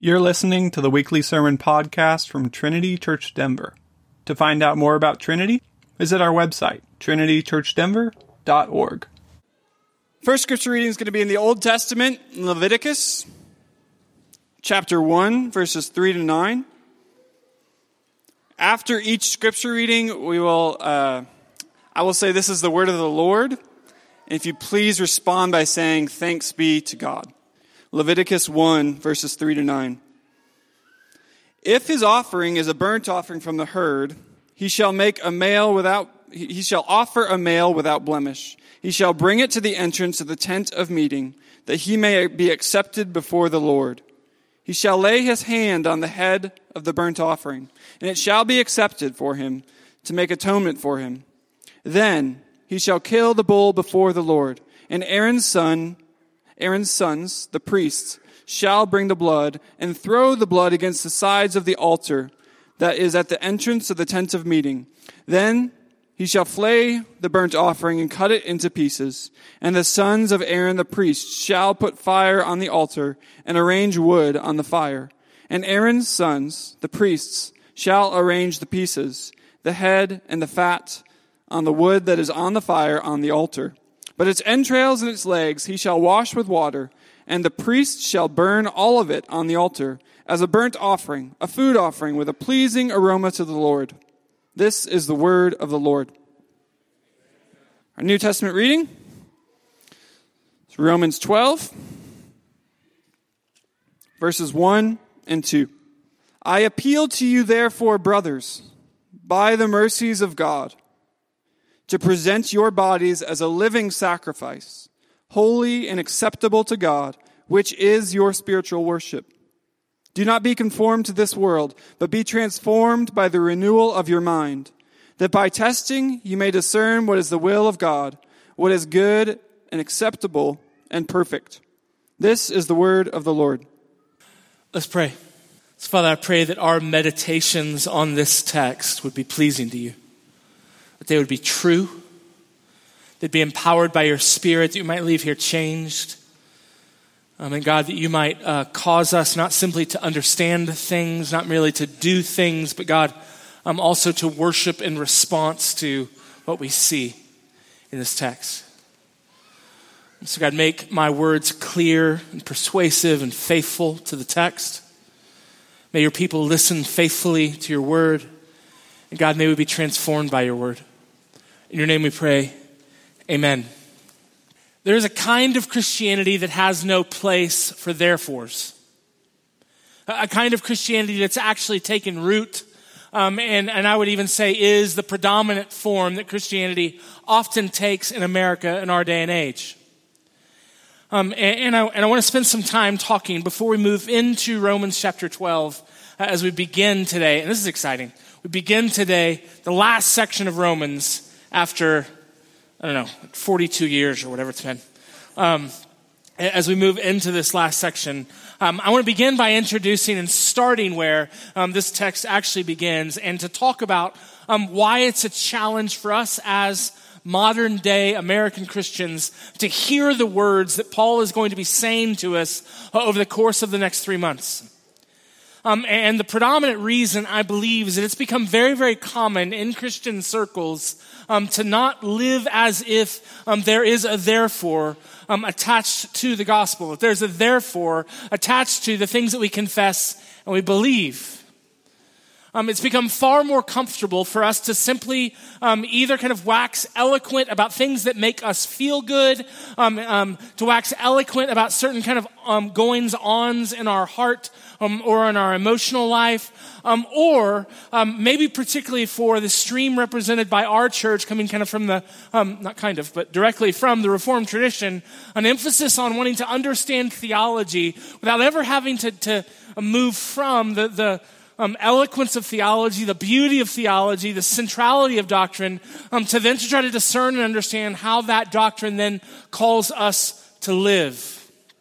You're listening to the weekly sermon podcast from Trinity Church Denver. To find out more about Trinity, visit our website, trinitychurchdenver.org. First scripture reading is going to be in the Old Testament, Leviticus, chapter 1, verses 3 to 9. After each scripture reading, I will say, "This is the word of the Lord." And if you please respond by saying, "Thanks be to God." Leviticus 1, verses 3 to 9. If his offering is a burnt offering from the herd, he shall offer a male without blemish. He shall bring it to the entrance of the tent of meeting, that he may be accepted before the Lord. He shall lay his hand on the head of the burnt offering, and it shall be accepted for him to make atonement for him. Then he shall kill the bull before the Lord, and Aaron's sons, the priests, shall bring the blood and throw the blood against the sides of the altar that is at the entrance of the tent of meeting. Then he shall flay the burnt offering and cut it into pieces. And the sons of Aaron the priest shall put fire on the altar and arrange wood on the fire. And Aaron's sons, the priests, shall arrange the pieces, the head and the fat, on the wood that is on the fire on the altar. But its entrails and its legs he shall wash with water, and the priest shall burn all of it on the altar as a burnt offering, a food offering with a pleasing aroma to the Lord. This is the word of the Lord. Our New Testament reading is Romans 12, verses 1 and 2. I appeal to you, therefore, brothers, by the mercies of God, to present your bodies as a living sacrifice, holy and acceptable to God, which is your spiritual worship. Do not be conformed to this world, but be transformed by the renewal of your mind, that by testing you may discern what is the will of God, what is good and acceptable and perfect. This is the word of the Lord. Let's pray. So, Father, I pray that our meditations on this text would be pleasing to you, that they would be true, they'd be empowered by your Spirit, that you might leave here changed. And God, that you might cause us not simply to understand things, not merely to do things, but God, also to worship in response to what we see in this text. And so God, make my words clear and persuasive and faithful to the text. May your people listen faithfully to your word. And God, may we be transformed by your word. In your name we pray, amen. There is a kind of Christianity that has no place for therefores. A kind of Christianity that's actually taken root, and I would even say is the predominant form that Christianity often takes in America in our day and age. And I want to spend some time talking before we move into Romans chapter 12 as we begin today. And this is exciting. We begin today the last section of Romans after 42 years or whatever it's been. As we move into this last section, I want to begin by introducing and starting where this text actually begins, and to talk about why it's a challenge for us as modern day American Christians to hear the words that Paul is going to be saying to us over the course of the next 3 months. And the predominant reason, I believe, is that it's become very, very common in Christian circles to not live as if there is a therefore attached to the gospel. If there's a therefore attached to the things that we confess and we believe. It's become far more comfortable for us to simply either kind of wax eloquent about things that make us feel good, to wax eloquent about certain kind of goings-ons in our heart or in our emotional life, or maybe particularly for the stream represented by our church coming kind of from the, but directly from the Reformed tradition, an emphasis on wanting to understand theology without ever having to move from the eloquence of theology, the beauty of theology, the centrality of doctrine, to then to try to discern and understand how that doctrine then calls us to live.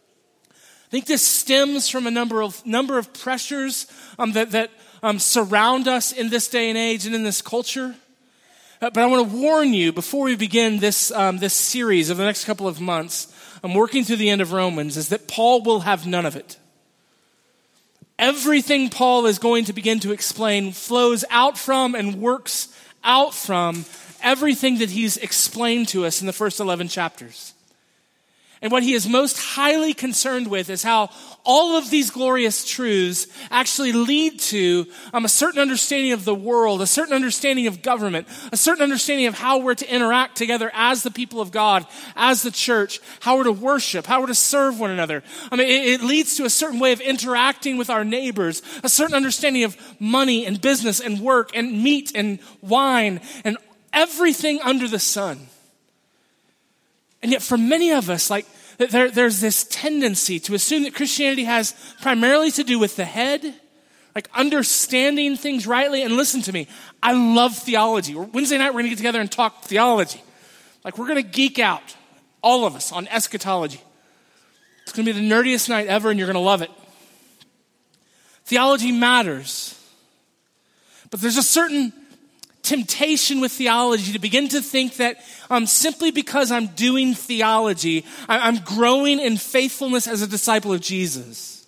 I think this stems from a number of pressures that surround us in this day and age and in this culture. But I want to warn you before we begin this series of the next couple of months, working through the end of Romans, is that Paul will have none of it. everything Paul is going to begin to explain flows out from and works out from everything that he's explained to us in the first 11 chapters. And what he is most highly concerned with is how all of these glorious truths actually lead to a certain understanding of the world, a certain understanding of government, a certain understanding of how we're to interact together as the people of God, as the church, how we're to worship, how we're to serve one another. It leads to a certain way of interacting with our neighbors, a certain understanding of money and business and work and meat and wine and everything under the sun. And yet for many of us, there's this tendency to assume that Christianity has primarily to do with the head, like understanding things rightly. And listen to me, I love theology. Wednesday night, we're going to get together and talk theology. We're going to geek out, all of us, on eschatology. It's going to be the nerdiest night ever, and you're going to love it. Theology matters. But there's a certain temptation with theology to begin to think that simply because I'm doing theology, I'm growing in faithfulness as a disciple of Jesus.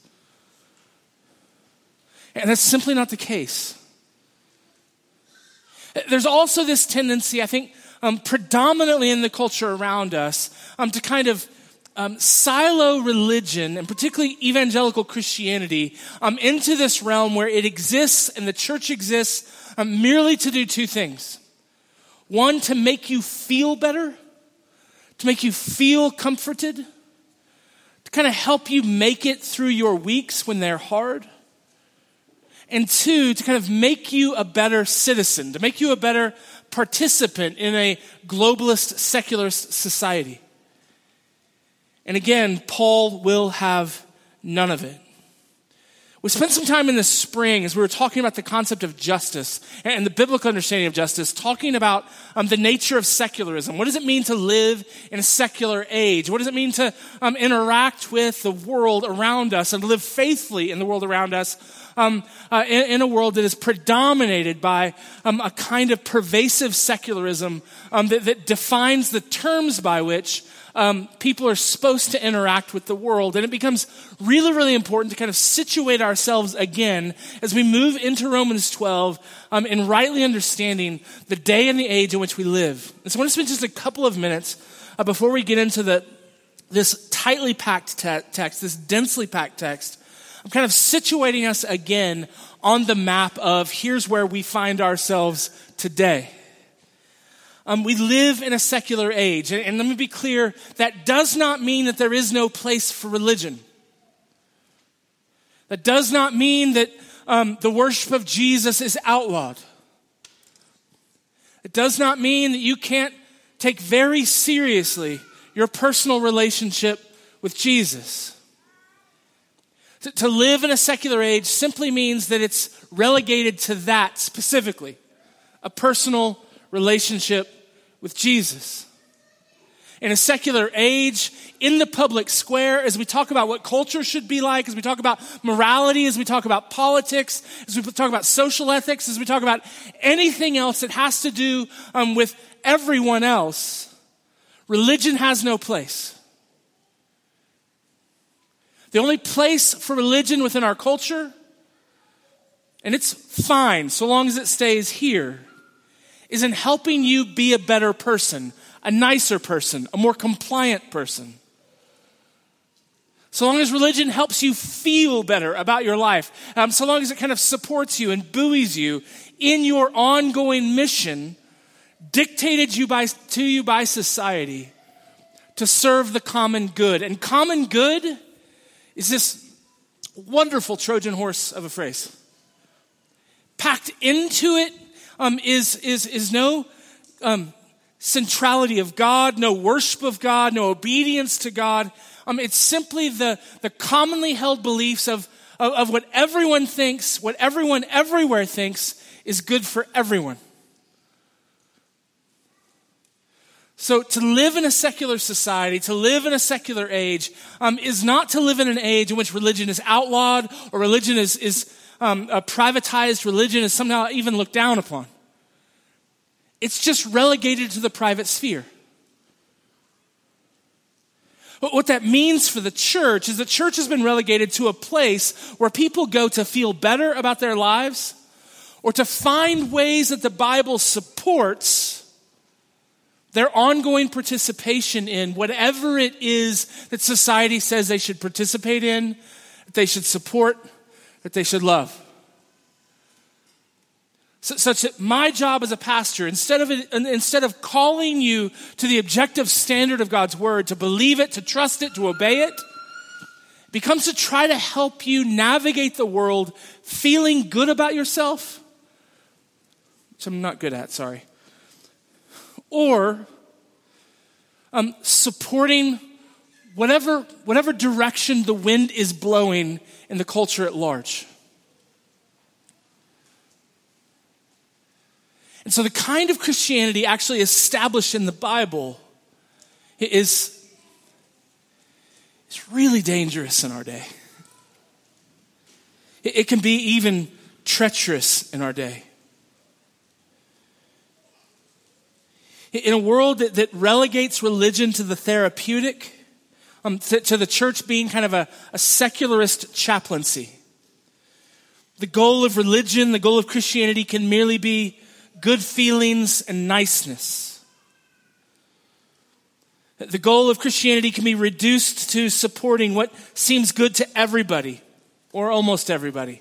And that's simply not the case. There's also this tendency, I think, predominantly in the culture around us, to kind of silo religion, and particularly evangelical Christianity, into this realm where it exists and the church exists merely to do two things. One, to make you feel better, to make you feel comforted, to kind of help you make it through your weeks when they're hard. And two, to kind of make you a better citizen, to make you a better participant in a globalist, secularist society. And again, Paul will have none of it. We spent some time in the spring as we were talking about the concept of justice and the biblical understanding of justice, talking about the nature of secularism. What does it mean to live in a secular age? What does it mean to interact with the world around us and live faithfully in the world around us in a world that is predominated by a kind of pervasive secularism that defines the terms by which people are supposed to interact with the world. And it becomes really, really important to kind of situate ourselves again as we move into Romans 12 in rightly understanding the day and the age in which we live. And so I want to spend just a couple of minutes before we get into this tightly packed text, this densely packed text. I'm kind of situating us again on the map of here's where we find ourselves today. We live in a secular age. And let me be clear, that does not mean that there is no place for religion. That does not mean that the worship of Jesus is outlawed. It does not mean that you can't take very seriously your personal relationship with Jesus. To live in a secular age simply means that it's relegated to that specifically, a personal relationship with Jesus. In a secular age, in the public square, as we talk about what culture should be like, as we talk about morality, as we talk about politics, as we talk about social ethics, as we talk about anything else that has to do with everyone else, religion has no place. The only place for religion within our culture, and it's fine so long as it stays here, is in helping you be a better person, a nicer person, a more compliant person. So long as religion helps you feel better about your life, so long as it kind of supports you and buoys you in your ongoing mission, dictated to you by society to serve the common good. And common good is this wonderful Trojan horse of a phrase. Packed into it is no centrality of God, no worship of God, no obedience to God. It's simply the commonly held beliefs of what everyone thinks, what everyone everywhere thinks is good for everyone. So to live in a secular society, to live in a secular age, is not to live in an age in which religion is outlawed or religion is privatized, religion is somehow even looked down upon. It's just relegated to the private sphere. But what that means for the church is the church has been relegated to a place where people go to feel better about their lives or to find ways that the Bible supports their ongoing participation in whatever it is that society says they should participate in, that they should support, that they should love. Such that my job as a pastor, instead of calling you to the objective standard of God's word, to believe it, to trust it, to obey it, becomes to try to help you navigate the world feeling good about yourself, which I'm not good at, sorry. Or supporting whatever direction the wind is blowing in the culture at large. And so the kind of Christianity actually established in the Bible is really dangerous in our day. It can be even treacherous in our day. In a world that relegates religion to the therapeutic, to the church being kind of a secularist chaplaincy. The goal of religion, the goal of Christianity can merely be good feelings and niceness. The goal of Christianity can be reduced to supporting what seems good to everybody, or almost everybody.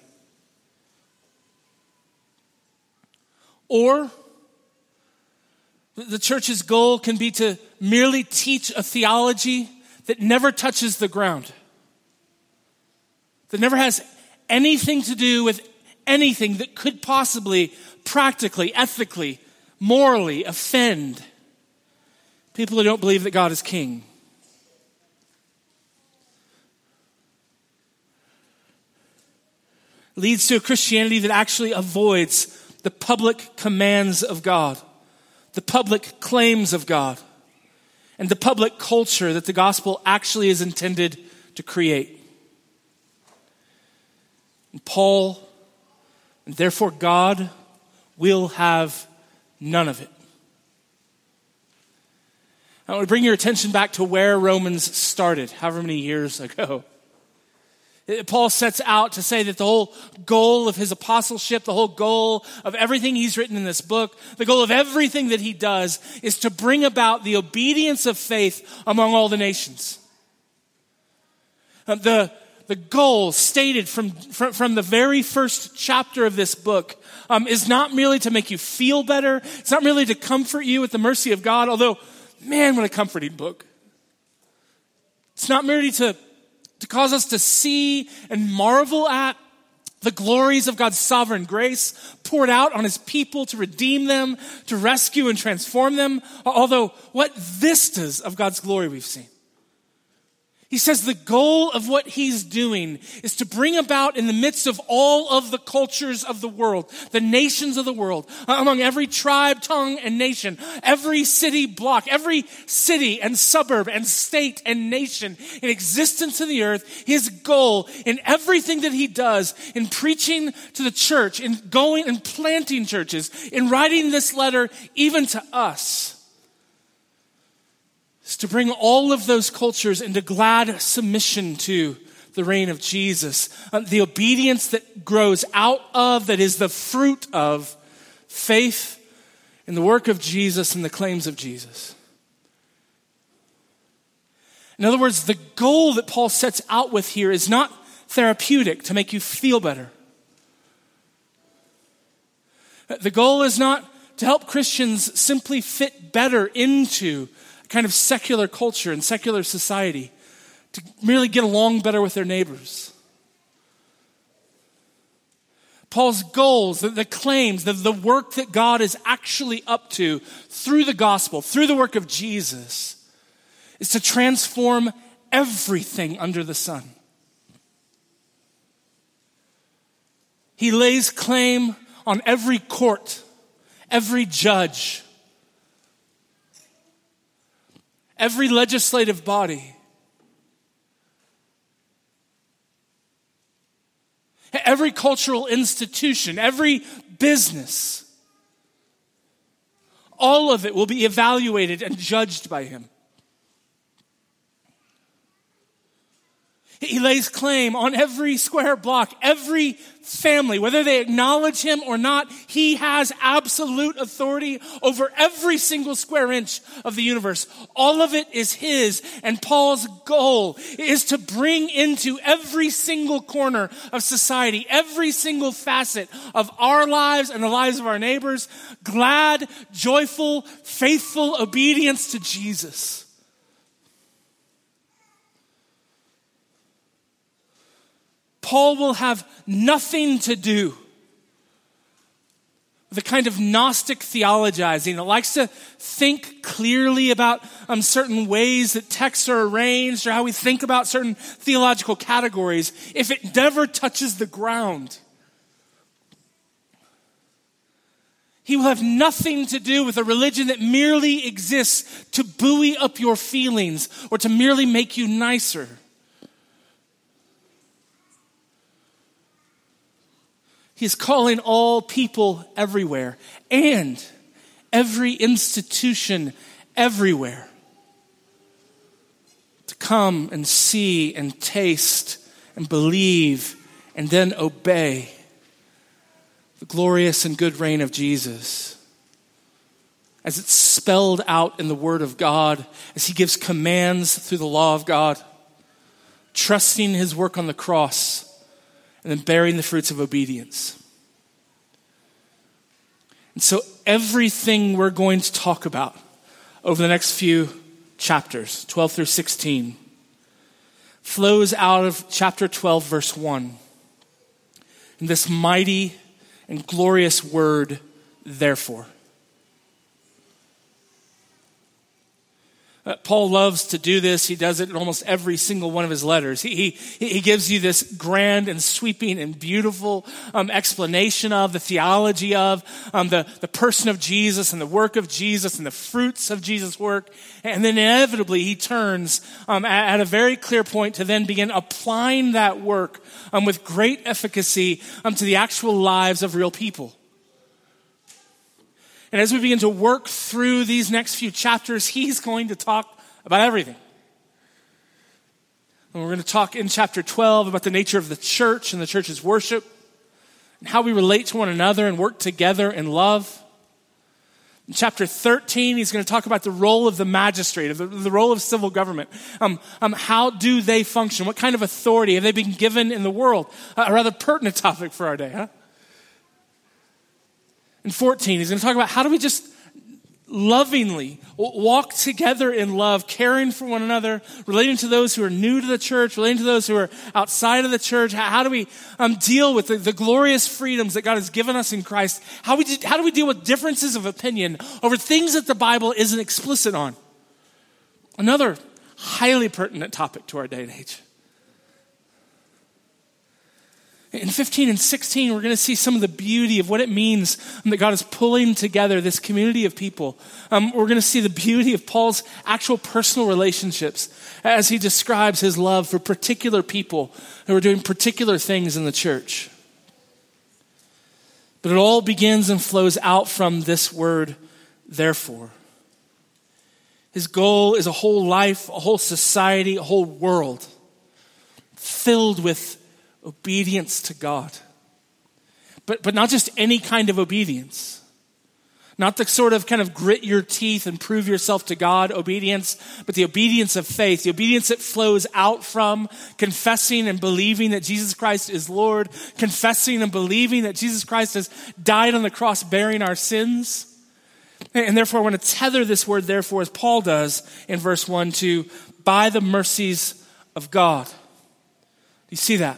Or the church's goal can be to merely teach a theology that never touches the ground, that never has anything to do with anything that could possibly, practically, ethically, morally offend people who don't believe that God is king. It leads to a Christianity that actually avoids the public commands of God, the public claims of God, and the public culture that the gospel actually is intended to create. And Paul, and therefore God, will have none of it. I want to bring your attention back to where Romans started, however many years ago. Paul sets out to say that the whole goal of his apostleship, the whole goal of everything he's written in this book, the goal of everything that he does is to bring about the obedience of faith among all the nations. The goal stated from the very first chapter of this book is not merely to make you feel better. It's not merely to comfort you with the mercy of God, although, man, what a comforting book. It's not merely to cause us to see and marvel at the glories of God's sovereign grace poured out on his people to redeem them, to rescue and transform them. Although, what vistas of God's glory we've seen. He says the goal of what he's doing is to bring about in the midst of all of the cultures of the world, the nations of the world, among every tribe, tongue, and nation, every city block, every city and suburb and state and nation in existence in the earth, his goal in everything that he does, in preaching to the church, in going and planting churches, in writing this letter even to us, is to bring all of those cultures into glad submission to the reign of Jesus. The obedience that grows out of, that is the fruit of faith in the work of Jesus and the claims of Jesus. In other words, the goal that Paul sets out with here is not therapeutic to make you feel better. The goal is not to help Christians simply fit better into kind of secular culture and secular society, to merely get along better with their neighbors. Paul's goals, the claims, the work that God is actually up to through the gospel, through the work of Jesus, is to transform everything under the sun. He lays claim on every court, every judge, every legislative body, every cultural institution, every business. All of it will be evaluated and judged by him. He lays claim on every square block, every family, whether they acknowledge him or not. He has absolute authority over every single square inch of the universe. All of it is his. And Paul's goal is to bring into every single corner of society, every single facet of our lives and the lives of our neighbors, glad, joyful, faithful obedience to Jesus. Paul will have nothing to do with the kind of Gnostic theologizing that likes to think clearly about certain ways that texts are arranged or how we think about certain theological categories if it never touches the ground. He will have nothing to do with a religion that merely exists to buoy up your feelings or to merely make you nicer. He's calling all people everywhere and every institution everywhere to come and see and taste and believe and then obey the glorious and good reign of Jesus as it's spelled out in the Word of God, as he gives commands through the law of God, trusting his work on the cross, and then bearing the fruits of obedience. And so everything we're going to talk about over the next few chapters, 12 through 16, flows out of chapter 12, verse 1. And this mighty and glorious word, therefore. Paul loves to do this. He does it in almost every single one of his letters. He gives you this grand and sweeping and beautiful explanation of the theology of the person of Jesus and the work of Jesus and the fruits of Jesus' work. And then inevitably he turns at a very clear point to then begin applying that work with great efficacy to the actual lives of real people. And as we begin to work through these next few chapters, he's going to talk about everything. And we're going to talk in chapter 12 about the nature of the church and the church's worship and how we relate to one another and work together in love. In chapter 13, he's going to talk about the role of the magistrate, the role of civil government. How do they function? What kind of authority have they been given in the world? A rather pertinent topic for our day, huh? In 14, he's going to talk about how do we just lovingly walk together in love, caring for one another, relating to those who are new to the church, relating to those who are outside of the church. How do we deal with the glorious freedoms that God has given us in Christ? How do we deal with differences of opinion over things that the Bible isn't explicit on? Another highly pertinent topic to our day and age. In 15 and 16, we're going to see some of the beauty of what it means that God is pulling together this community of people. We're going to see the beauty of Paul's actual personal relationships as he describes his love for particular people who are doing particular things in the church. But it all begins and flows out from this word, therefore. His goal is a whole life, a whole society, a whole world filled with obedience to God. But not just any kind of obedience. Not the sort of kind of grit your teeth and prove yourself to God obedience, but the obedience of faith, the obedience that flows out from confessing and believing that Jesus Christ is Lord, confessing and believing that Jesus Christ has died on the cross bearing our sins. And therefore I want to tether this word therefore, as Paul does in verse 1, to by the mercies of God. Do you see that?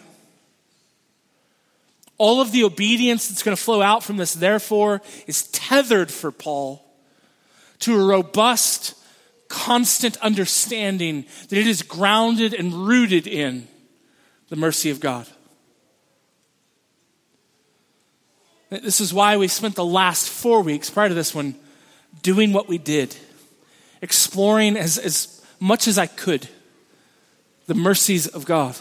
All of the obedience that's going to flow out from this, therefore, is tethered for Paul to a robust, constant understanding that it is grounded and rooted in the mercy of God. This is why we spent the last 4 weeks, prior to this one, doing what we did, exploring as much as I could the mercies of God.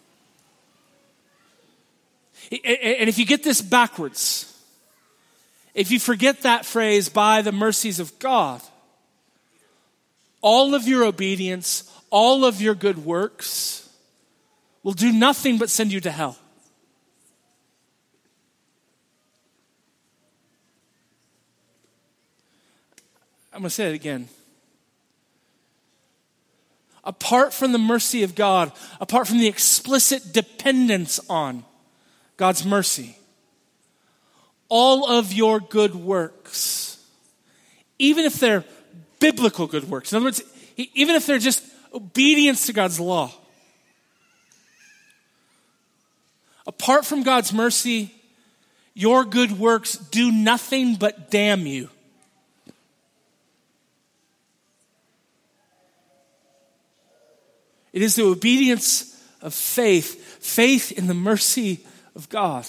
And if you get this backwards, if you forget that phrase, by the mercies of God, all of your obedience, all of your good works will do nothing but send you to hell. I'm going to say it again. Apart from the mercy of God, apart from the explicit dependence on God's mercy, all of your good works, even if they're biblical good works, in other words, even if they're just obedience to God's law, apart from God's mercy, your good works do nothing but damn you. It is the obedience of faith in the mercy of God.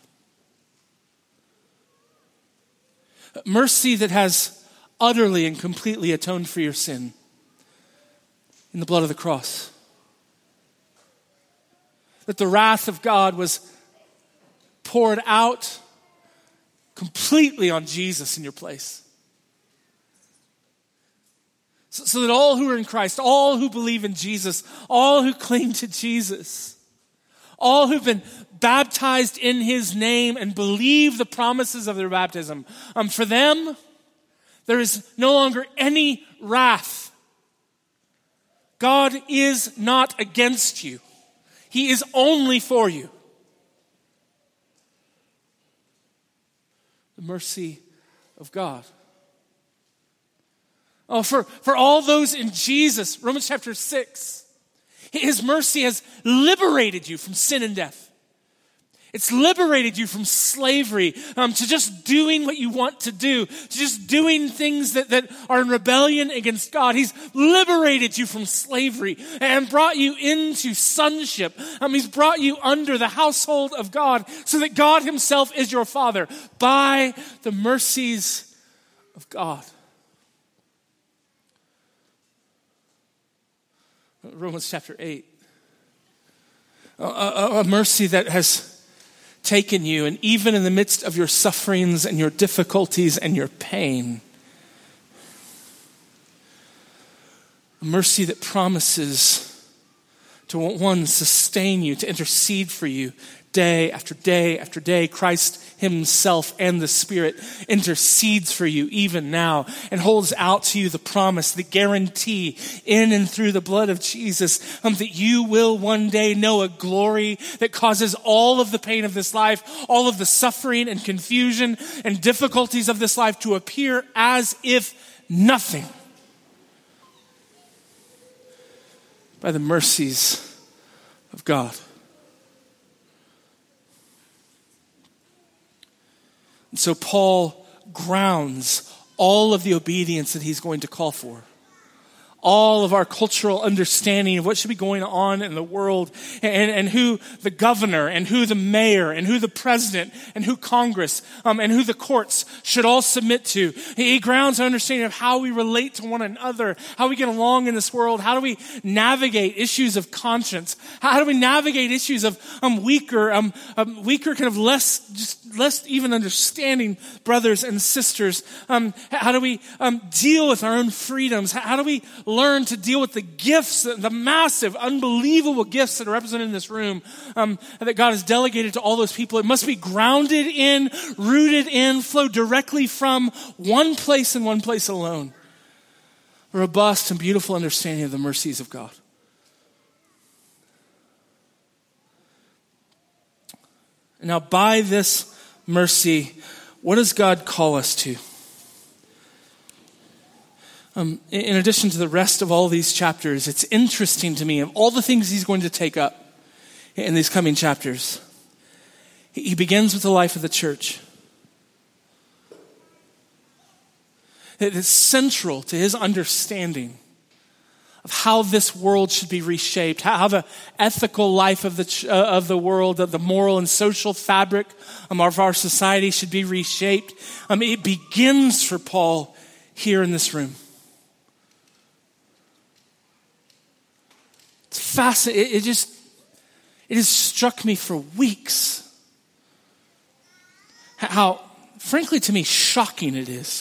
Mercy that has utterly and completely atoned for your sin in the blood of the cross. That the wrath of God was poured out completely on Jesus in your place. So that all who are in Christ, all who believe in Jesus, all who cling to Jesus, all who've been baptized in his name and believe the promises of their baptism, for them, there is no longer any wrath. God is not against you. He is only for you. The mercy of God. Oh, for all those in Jesus, Romans chapter 6, his mercy has liberated you from sin and death. It's liberated you from slavery, to just doing what you want to do, to just doing things that are in rebellion against God. He's liberated you from slavery and brought you into sonship. He's brought you under the household of God so that God himself is your Father by the mercies of God. Romans chapter 8. A mercy that has taken you, and even in the midst of your sufferings and your difficulties and your pain, a mercy that promises to, one, sustain you, to intercede for you day after day after day. Christ himself and the Spirit intercedes for you even now and holds out to you the promise, the guarantee in and through the blood of Jesus, that you will one day know a glory that causes all of the pain of this life, all of the suffering and confusion and difficulties of this life to appear as if nothing by the mercies of God. And so Paul grounds all of the obedience that he's going to call for. All of our cultural understanding of what should be going on in the world, and who the governor and who the mayor and who the president and who Congress and who the courts should all submit to. He grounds our understanding of how we relate to one another, how we get along in this world, how do we navigate issues of conscience, how do we navigate issues of weaker kind of less even understanding brothers and sisters. How do we deal with our own freedoms? How do we learn to deal with the gifts, the massive, unbelievable gifts that are represented in this room, that God has delegated to all those people? It must be grounded in, rooted in, flow directly from one place and one place alone. A robust and beautiful understanding of the mercies of God. Now, by this mercy, what does God call us to? In addition to the rest of all these chapters, it's interesting to me, of all the things he's going to take up in these coming chapters, he begins with the life of the church. It is central to his understanding of how this world should be reshaped, how the ethical life of the world, of the moral and social fabric of our society should be reshaped. It begins for Paul here in this room. It's fascinating. It has struck me for weeks how, frankly to me, shocking it is.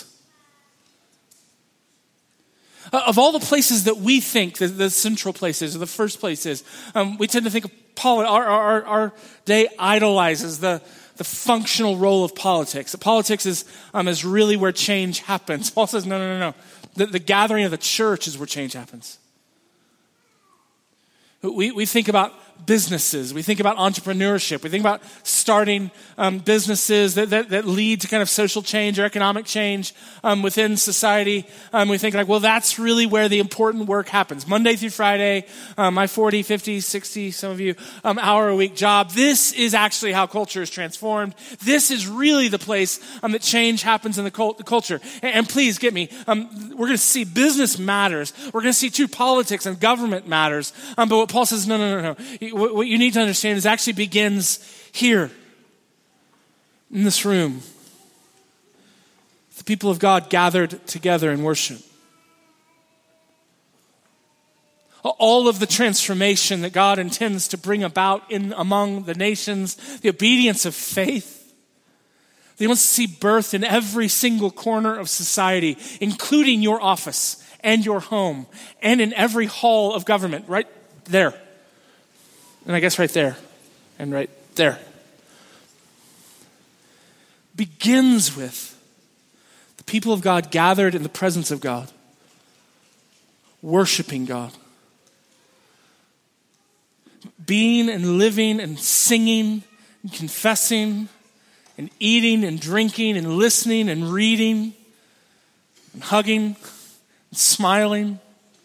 Of all the places that we think the central places or the first places, we tend to think of our day idolizes the functional role of politics. That politics is really where change happens. Paul says, no. The gathering of the church is where change happens. We think about businesses. We think about entrepreneurship. We think about starting businesses that lead to kind of social change or economic change within society. We think like, well, that's really where the important work happens. Monday through Friday, my 40, 50, 60, some of you, hour a week job. This is actually how culture is transformed. This is really the place that change happens in the culture. And please get me, we're going to see business matters. We're going to see true politics and government matters. But what Paul says, no. What you need to understand is it actually begins here, in this room. The people of God gathered together in worship. All of the transformation that God intends to bring about in among the nations, the obedience of faith. He wants to see birth in every single corner of society, including your office and your home, and in every hall of government, right there. And I guess right there, and right there. Begins with the people of God gathered in the presence of God, worshiping God. Being and living and singing and confessing and eating and drinking and listening and reading and hugging and smiling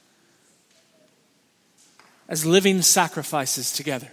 as living sacrifices together.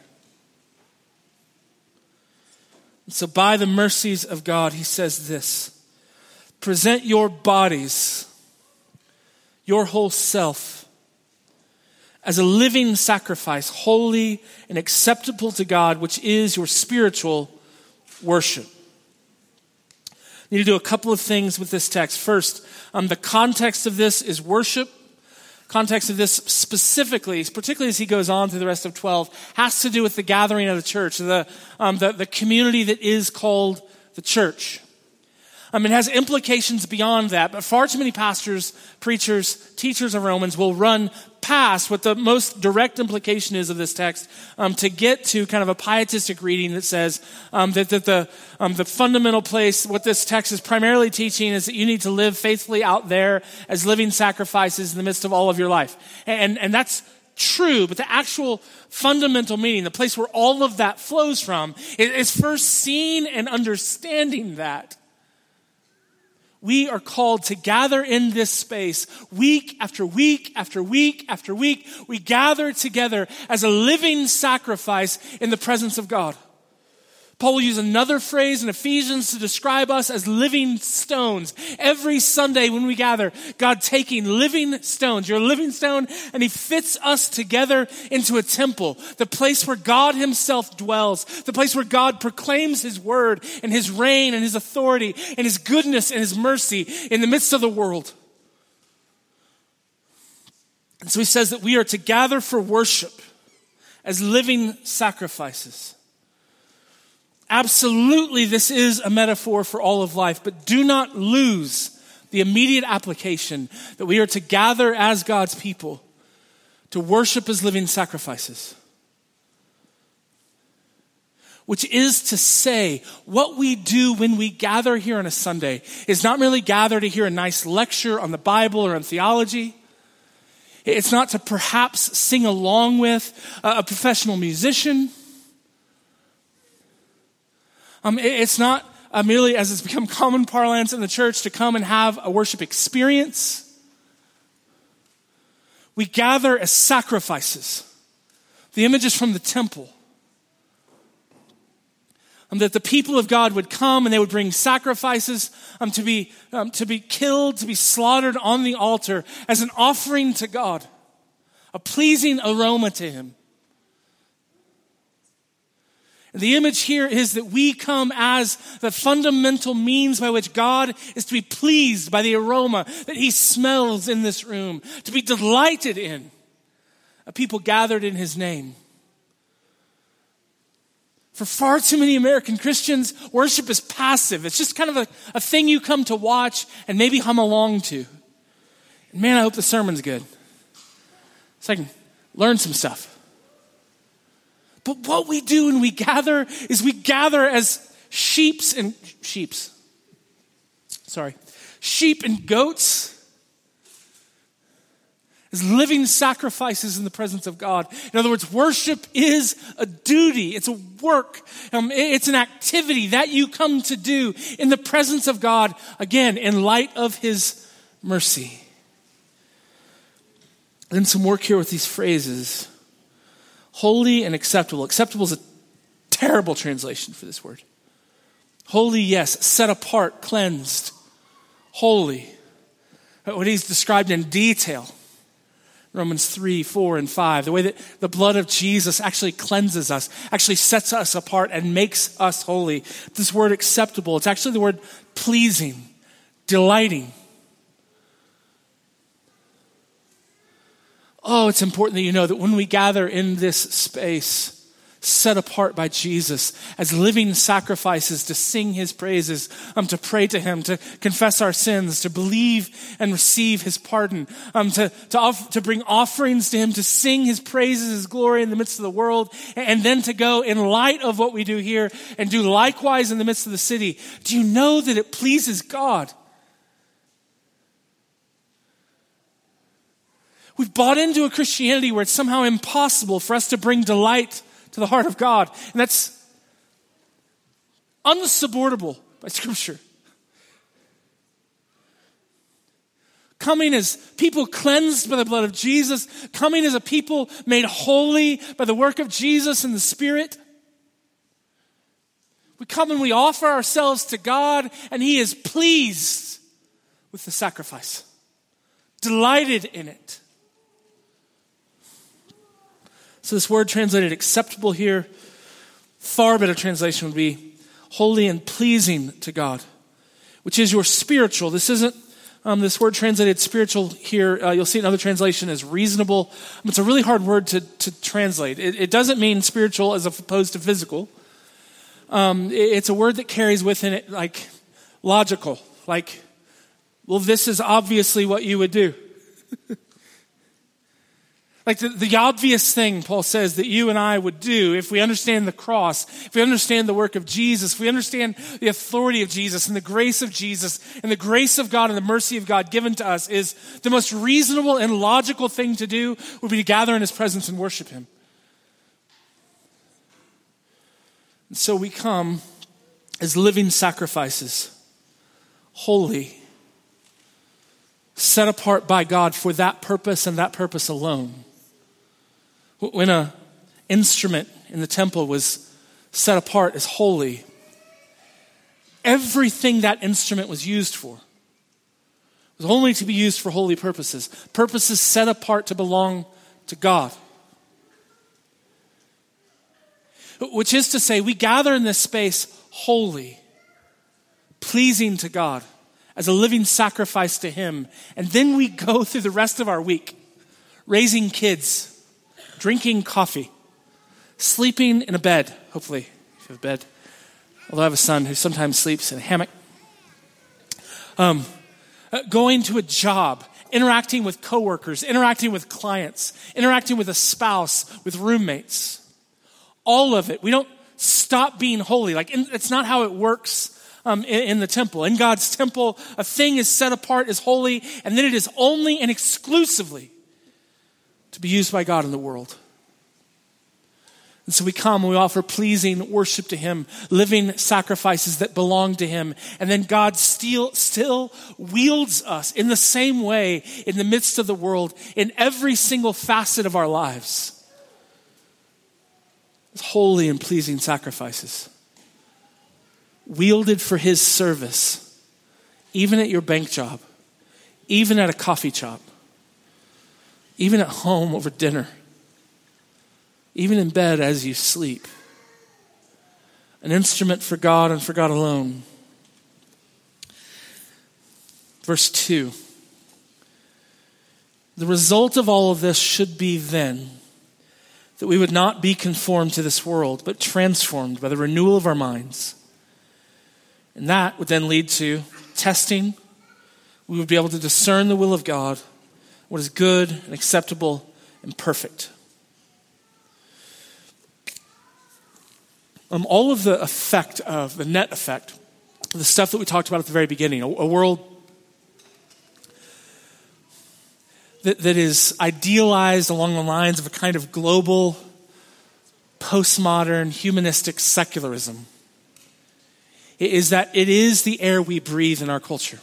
And so by the mercies of God, he says this: present your bodies, your whole self, as a living sacrifice, holy and acceptable to God, which is your spiritual worship. I need to do a couple of things with this text. First, the context of this is worship. Context of this specifically, particularly as he goes on through the rest of 12, has to do with the gathering of the church, the community that is called the church. It has implications beyond that, but far too many pastors, preachers, teachers of Romans will run past what the most direct implication is of this text to get to kind of a pietistic reading that says that the fundamental place, what this text is primarily teaching, is that you need to live faithfully out there as living sacrifices in the midst of all of your life. And that's true, but the actual fundamental meaning, the place where all of that flows from, is first seeing and understanding that we are called to gather in this space week after week after week after week. We gather together as a living sacrifice in the presence of God. Paul will use another phrase in Ephesians to describe us as living stones. Every Sunday when we gather, God taking living stones, you're a living stone, and he fits us together into a temple, the place where God himself dwells, the place where God proclaims his word and his reign and his authority and his goodness and his mercy in the midst of the world. And so he says that we are to gather for worship as living sacrifices. Absolutely, this is a metaphor for all of life, but do not lose the immediate application that we are to gather as God's people to worship as living sacrifices. Which is to say, what we do when we gather here on a Sunday is not merely gather to hear a nice lecture on the Bible or on theology. It's not to perhaps sing along with a professional musician. It's not merely, as it's become common parlance in the church, to come and have a worship experience. We gather as sacrifices. The image is from the temple. That the people of God would come and they would bring sacrifices to be killed, to be slaughtered on the altar as an offering to God, a pleasing aroma to him. The image here is that we come as the fundamental means by which God is to be pleased by the aroma that he smells in this room, to be delighted in a people gathered in his name. For far too many American Christians, worship is passive. It's just kind of a thing you come to watch and maybe hum along to. And man, I hope the sermon's good, so I can learn some stuff. But what we do when we gather is we gather as sheep and goats, as living sacrifices in the presence of God. In other words, worship is a duty. It's a work. It's an activity that you come to do in the presence of God, again, in light of his mercy. Then some work here with these phrases. Holy and acceptable. Acceptable is a terrible translation for this word. Holy, yes. Set apart, cleansed. Holy. What he's described in detail. Romans 3, 4, and 5. The way that the blood of Jesus actually cleanses us, actually sets us apart and makes us holy. This word acceptable, it's actually the word pleasing, delighting. Oh, it's important that you know that when we gather in this space, set apart by Jesus as living sacrifices to sing his praises, to pray to him, to confess our sins, to believe and receive his pardon, to bring offerings to him, to sing his praises, his glory in the midst of the world, and then to go in light of what we do here and do likewise in the midst of the city. Do you know that it pleases God? We've bought into a Christianity where it's somehow impossible for us to bring delight to the heart of God. And that's unsupportable by Scripture. Coming as people cleansed by the blood of Jesus, coming as a people made holy by the work of Jesus and the Spirit. We come and we offer ourselves to God, and he is pleased with the sacrifice, delighted in it. So this word translated acceptable here, far better translation would be holy and pleasing to God, which is your spiritual. This isn't this word translated spiritual here. You'll see another translation as reasonable. It's a really hard word to translate. It doesn't mean spiritual as opposed to physical. It's a word that carries within it like logical, like, well, this is obviously what you would do. Like the obvious thing, Paul says, that you and I would do if we understand the cross, if we understand the work of Jesus, if we understand the authority of Jesus and the grace of Jesus and the grace of God and the mercy of God given to us, is the most reasonable and logical thing to do would be to gather in his presence and worship him. And so we come as living sacrifices, holy, set apart by God for that purpose and that purpose alone. When an instrument in the temple was set apart as holy, everything that instrument was used for was only to be used for holy purposes, purposes set apart to belong to God. Which is to say, we gather in this space holy, pleasing to God, as a living sacrifice to him. And then we go through the rest of our week, raising kids, drinking coffee, sleeping in a bed, hopefully, if you have a bed. Although I have a son who sometimes sleeps in a hammock. Going to a job, interacting with coworkers, interacting with clients, interacting with a spouse, with roommates. All of it. We don't stop being holy. It's not how it works in the temple. In God's temple, a thing is set apart as holy, and then it is only and exclusively to be used by God in the world. And so we come and we offer pleasing worship to him, living sacrifices that belong to him. And then God still wields us in the same way in the midst of the world, in every single facet of our lives. Holy and pleasing sacrifices, wielded for his service, even at your bank job, even at a coffee shop, even at home over dinner, even in bed as you sleep. An instrument for God and for God alone. Verse 2. The result of all of this should be then that we would not be conformed to this world, but transformed by the renewal of our minds. And that would then lead to testing. We would be able to discern the will of God, what is good and acceptable and perfect. all of the effect of, the net effect, the stuff that we talked about at the very beginning, a world that is idealized along the lines of a kind of global, postmodern, humanistic secularism, is that it is the air we breathe in our culture.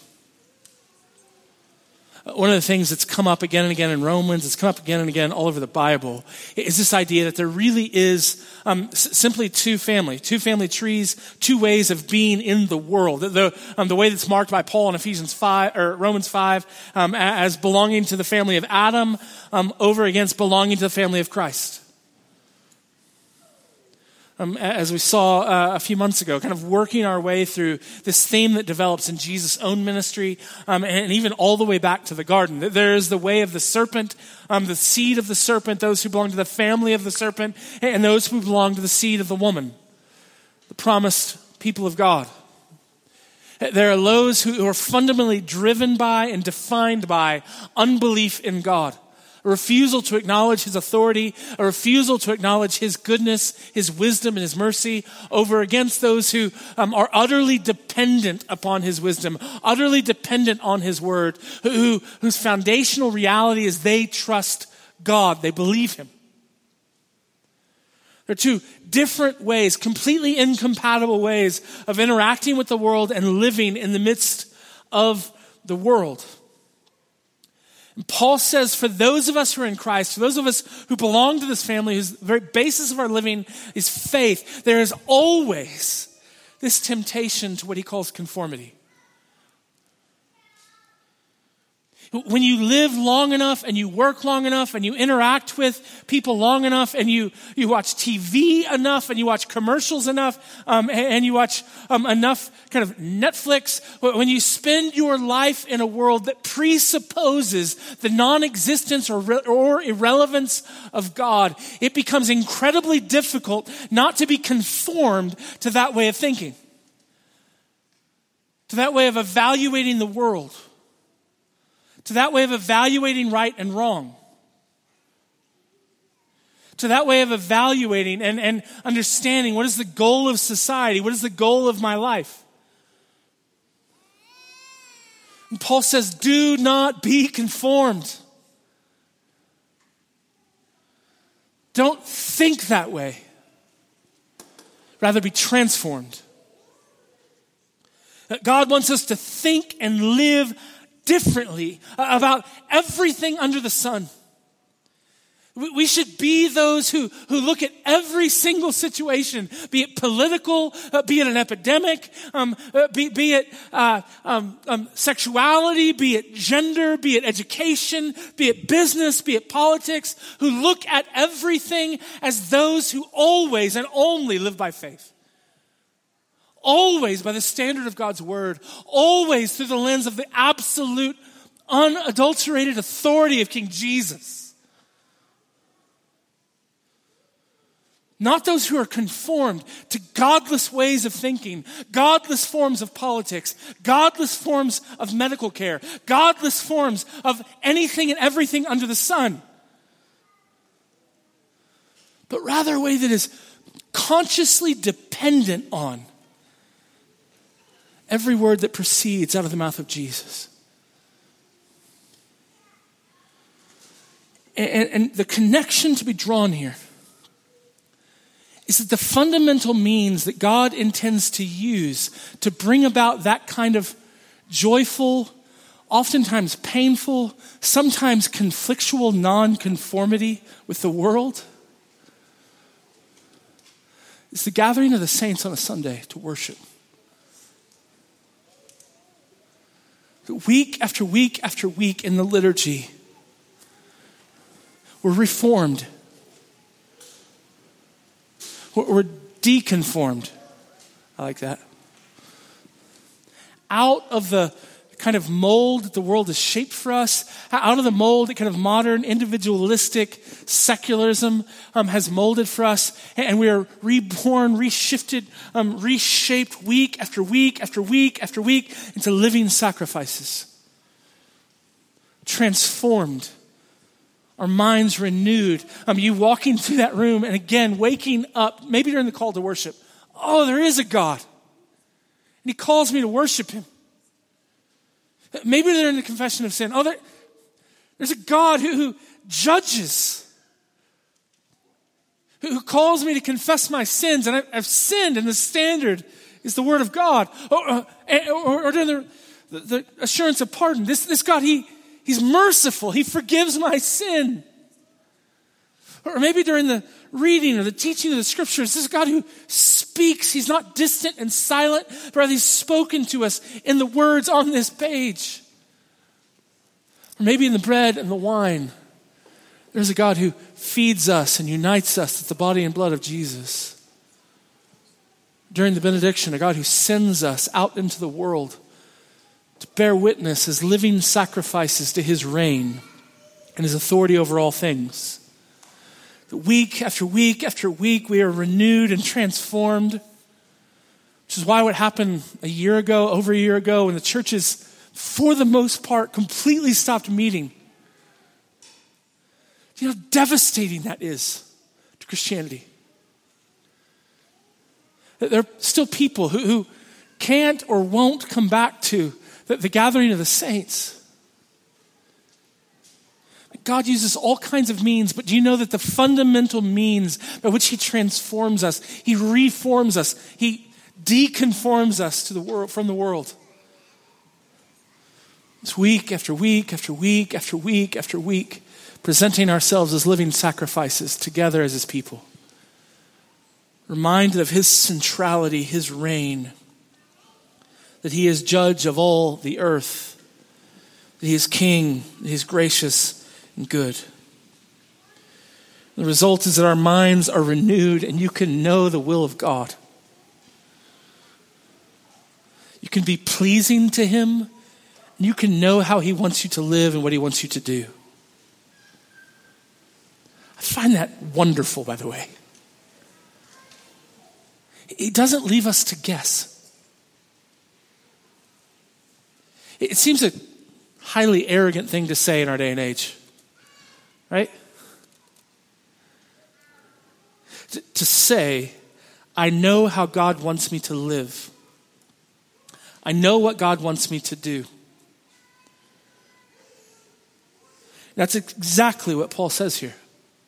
One of the things that's come up again and again in Romans, it's come up again and again all over the Bible, is this idea that there really is simply two family trees, two ways of being in the world. The way that's marked by Paul in Ephesians 5 or Romans 5 as belonging to the family of Adam over against belonging to the family of Christ. As we saw a few months ago, kind of working our way through this theme that develops in Jesus' own ministry, and even all the way back to the garden. There is the way of the serpent, the seed of the serpent, those who belong to the family of the serpent, and those who belong to the seed of the woman, the promised people of God. There are those who are fundamentally driven by and defined by unbelief in God. A refusal to acknowledge his authority, a refusal to acknowledge his goodness, his wisdom, and his mercy over against those who are utterly dependent upon his wisdom, utterly dependent on his word, whose foundational reality is they trust God, they believe him. There are two different ways, completely incompatible ways of interacting with the world and living in the midst of the world. And Paul says for those of us who are in Christ, for those of us who belong to this family, whose very basis of our living is faith, there is always this temptation to what he calls conformity. When you live long enough and you work long enough and you interact with people long enough and you watch TV enough and you watch commercials enough and you watch enough kind of Netflix, when you spend your life in a world that presupposes the non-existence or irrelevance of God, it becomes incredibly difficult not to be conformed to that way of thinking, to that way of evaluating the world, to that way of evaluating right and wrong, to that way of evaluating and understanding what is the goal of society, what is the goal of my life. And Paul says, do not be conformed. Don't think that way. Rather be transformed. God wants us to think and live differently about everything under the sun. We should be those who look at every single situation, be it political, be it an epidemic, be it sexuality, be it gender, be it education, be it business, be it politics, who look at everything as those who always and only live by faith. Always by the standard of God's word, always through the lens of the absolute, unadulterated authority of King Jesus. Not those who are conformed to godless ways of thinking, godless forms of politics, godless forms of medical care, godless forms of anything and everything under the sun. But rather a way that is consciously dependent on every word that proceeds out of the mouth of Jesus. And the connection to be drawn here is that the fundamental means that God intends to use to bring about that kind of joyful, oftentimes painful, sometimes conflictual non-conformity with the world is the gathering of the saints on a Sunday to worship. Week after week after week in the liturgy, we're reformed. We're deconformed. I like that. Out of the kind of mold that the world has shaped for us, out of the mold that kind of modern individualistic secularism has molded for us, and we are reborn, reshifted, reshaped week after week after week after week into living sacrifices. Transformed. Our minds renewed. You walking through that room and again waking up, maybe during the call to worship, oh, there is a God. And he calls me to worship him. Maybe they're in the confession of sin. Oh, there's a God who judges, who calls me to confess my sins. And I've sinned, and the standard is the word of God. Or the assurance of pardon. This God, he's merciful. He forgives my sin. Or maybe during the reading or the teaching of the scriptures, this is God who speaks. He's not distant and silent, but rather he's spoken to us in the words on this page. Or maybe in the bread and the wine, there's a God who feeds us and unites us with the body and blood of Jesus. During the benediction, a God who sends us out into the world to bear witness as living sacrifices to his reign and his authority over all things. Week after week after week, we are renewed and transformed, which is why what happened over a year ago, when the churches, for the most part, completely stopped meeting. You know how devastating that is to Christianity. There are still people who can't or won't come back to the gathering of the saints. God uses all kinds of means, but do you know that the fundamental means by which he transforms us, he reforms us, he deconforms us to the world, from the world? It's week after week after week after week after week, presenting ourselves as living sacrifices together as his people. Reminded of his centrality, his reign, that he is judge of all the earth, that he is king, that he is gracious and good. The result is that our minds are renewed and you can know the will of God. You can be pleasing to him and you can know how he wants you to live and what he wants you to do. I find that wonderful, by the way. He doesn't leave us to guess. It seems a highly arrogant thing to say in our day and age. Right? To say, I know how God wants me to live. I know what God wants me to do. That's exactly what Paul says here.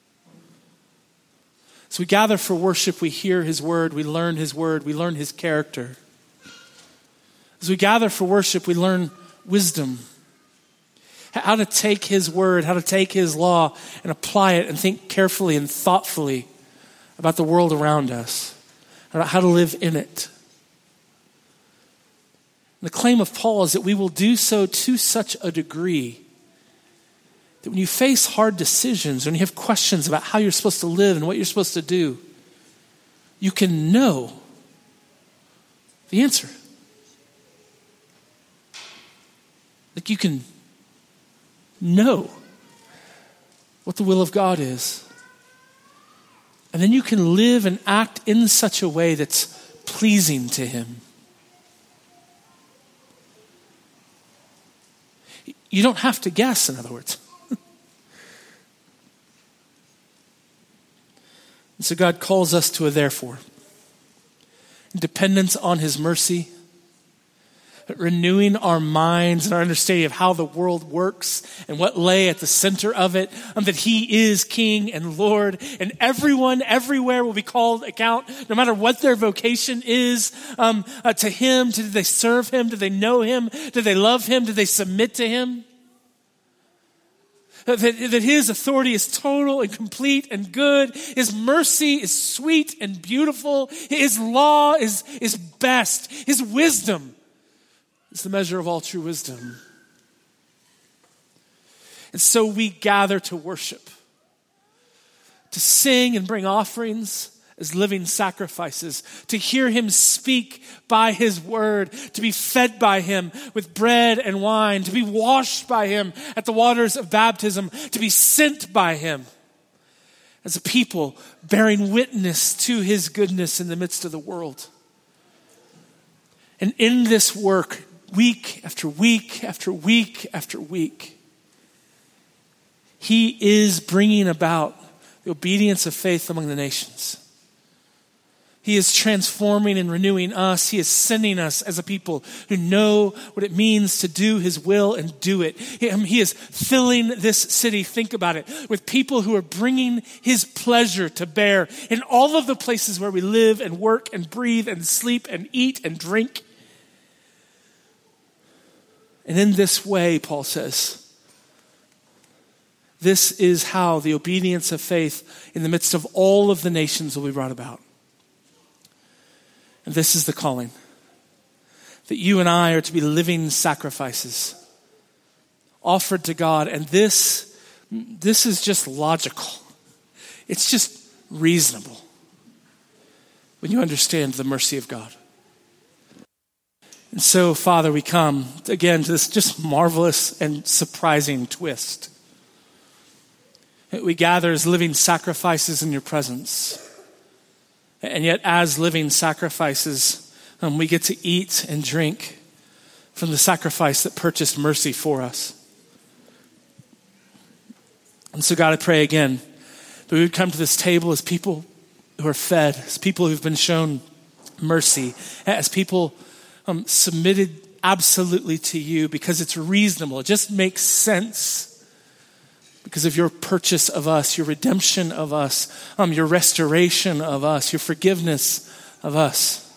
So we gather for worship, we hear his word, we learn his word, we learn his character. As we gather for worship, we learn wisdom. How to take his word, how to take his law and apply it and think carefully and thoughtfully about the world around us, about how to live in it. And the claim of Paul is that we will do so to such a degree that when you face hard decisions, when you have questions about how you're supposed to live and what you're supposed to do, you can know the answer. Like you can know what the will of God is. And then you can live and act in such a way that's pleasing to him. You don't have to guess, in other words. And so God calls us to a therefore. Dependence on his mercy, renewing our minds and our understanding of how the world works and what lay at the center of it, that he is King and Lord, and everyone everywhere will be called account, no matter what their vocation is, to him. Did they serve him? Did they know him? Did they love him? Did they submit to him? That his authority is total and complete and good. His mercy is sweet and beautiful. His law is best. His wisdom is the measure of all true wisdom. And so we gather to worship, to sing and bring offerings as living sacrifices, to hear him speak by his word, to be fed by him with bread and wine, to be washed by him at the waters of baptism, to be sent by him as a people bearing witness to his goodness in the midst of the world. And in this work, week after week after week after week, he is bringing about the obedience of faith among the nations. He is transforming and renewing us. He is sending us as a people who know what it means to do his will and do it. He is filling this city, think about it, with people who are bringing his pleasure to bear in all of the places where we live and work and breathe and sleep and eat and drink. And in this way, Paul says, this is how the obedience of faith in the midst of all of the nations will be brought about. And this is the calling, that you and I are to be living sacrifices offered to God. And this is just logical. It's just reasonable when you understand the mercy of God. And so, Father, we come again to this just marvelous and surprising twist. We gather as living sacrifices in your presence. And yet, as living sacrifices, we get to eat and drink from the sacrifice that purchased mercy for us. And so, God, I pray again that we would come to this table as people who are fed, as people who've been shown mercy, as people submitted absolutely to you because it's reasonable. It just makes sense. Because of your purchase of us, your redemption of us, your restoration of us, your forgiveness of us.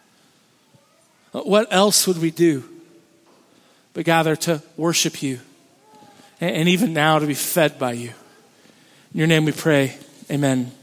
What else would we do but gather to worship you and even now to be fed by you? In your name we pray, amen.